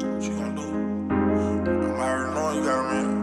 What you gonna do? I'm already knowing you got me.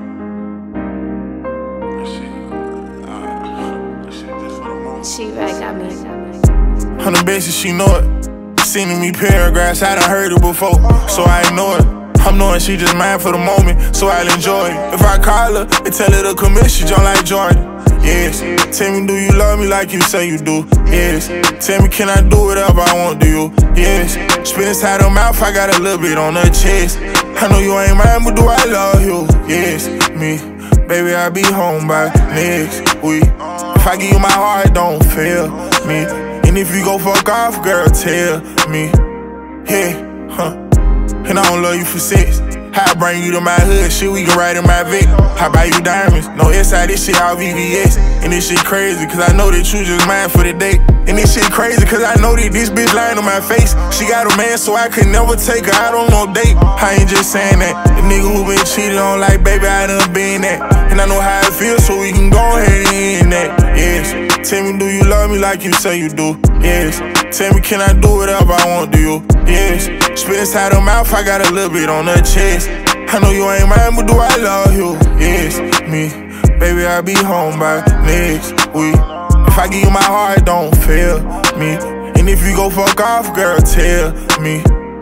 That shit just for the moment. She right got me. On the basis, she know it. Sending me paragraphs, I done heard it before, so I ignore it. I'm knowing she just mine for the moment, so I'll enjoy it. If I call her and tell her to commit, she jump like Jordan. Yes. Tell me, do you love me like you say you do? Yes. Tell me, can I do whatever I want to you? Yes. Spit inside her mouth, I got a little bit on her chest. I know you ain't mine, but do I love you? Yes. Me. Baby, I'll be home by next week. If I give you my heart, don't fail me. And if you go fuck off, girl, tell me. Yeah, And I don't love you for sex. I bring you to my hood, shit, we can ride in my Vic. I buy you diamonds, no SI, this shit all VVS. And this shit crazy, cause I know that you just mine for the day. And this shit crazy, cause I know that this bitch lying on my face. She got a man, so I could never take her out on no date. I ain't just saying that. The nigga who been cheated on, like, baby, I done been that. And I know how it feels, so we can go ahead and end that. Yes. Tell me, do you love me like you say you do? Yes. Tell me, can I do whatever I want to you? Yes. Spit inside her mouth, I got a little bit on her chest. I know you ain't mine, but do I love you? Yes. Me. Baby, I'll be home by next week. If I give you my heart, don't fail me. And if you go fuck off, girl, tell me.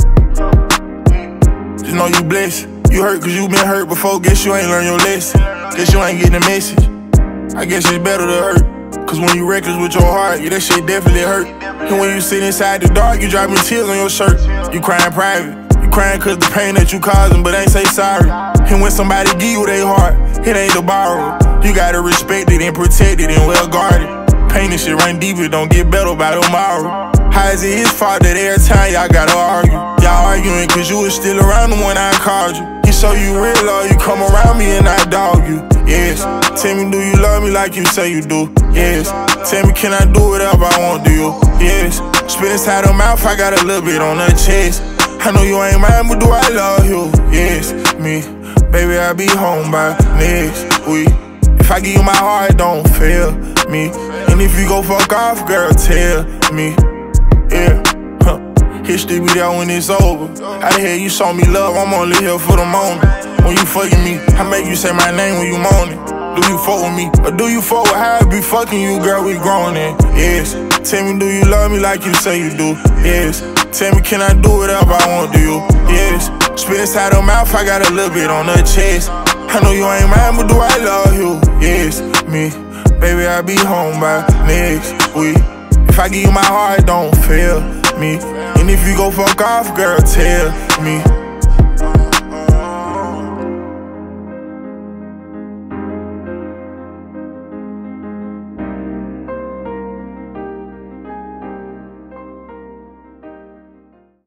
Just know you blessed. You hurt cause you been hurt before. Guess you ain't learned your lesson. Guess you ain't getting the message. I guess it's better to hurt. Cause when you reckless with your heart, yeah, that shit definitely hurt. And when you sit inside the dark, you dropping tears on your shirt. You crying private. You crying cause the pain that you causing, but ain't say sorry. And when somebody give you their heart, it ain't to borrow. You gotta respect it and protect it and well guard it. Pain and shit run deep, it don't get better by tomorrow. How is it his fault that every time y'all gotta argue? Y'all arguing cause you was still around the when I called you. He show you real love, you come around me and I dog you. Yes. Tell me, do you love me like you say you do? Yes. Tell me, can I do whatever I want to you? Yes. Spit inside her mouth, I got a little bit on her chest. I know you ain't mine, but do I love you? Yes. Me. Baby, I'll be home by next week. If I give you my heart, don't fail me. And if you go fuck off, girl, tell me. Yeah. History be there when it's over. How the hell you show me love? I'm only here for the moment. When you fucking me, I make you say my name when you moaning. Do you fuck with me? Or do you fuck with how I be fucking you, girl? We grown in. Yes. Tell me, do you love me like you say you do? Yes. Tell me, can I do whatever I want to you? Yes. Spit inside her mouth, I got a little bit on her chest. I know you ain't mine, but do I love you? Yes. Me. Baby, I'll be home by next week. If I give you my heart, don't fail me. And if you go fuck off, girl, tell me.